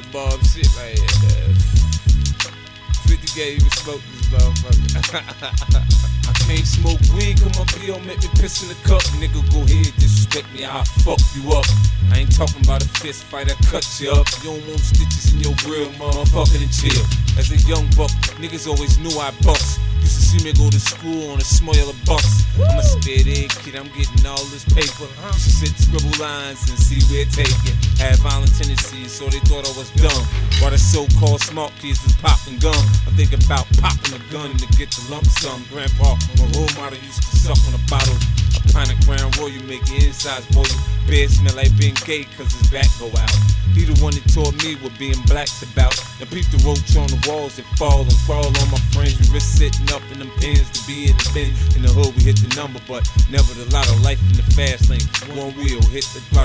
Bob shit right here, man. 50 can't even smoke this motherfucker. I can't smoke weed, cause my PO make me piss in the cup. Nigga, go ahead, disrespect me, I'll fuck you up. I ain't talking about a fist fight, I cut you up. You don't want stitches in your grill, motherfucker, and chill. As a young buck, niggas always knew I bust. Used to see me go to school on a smaller bus. I'm a spit egg kid, I'm getting all this paper. Used to sit, scribble lines and see where it take it. Had violent tendencies, so they thought I was dumb. While the so-called smart kids was popping gum, I think about popping a gun to get the lump sum. Grandpa, my role model, used to suck on a bottle. A pint of Crown Royal, make your insides boil. Bed smell like being gay, cause his back go out. He the one that taught me what being black's about. Now peep the roach on the walls that fall and crawl on my friends. We risk sitting up in them pins to be in the bin. In the hood we hit the number, but never the lotto. Life in the fast lane, one wheel hit the throttle.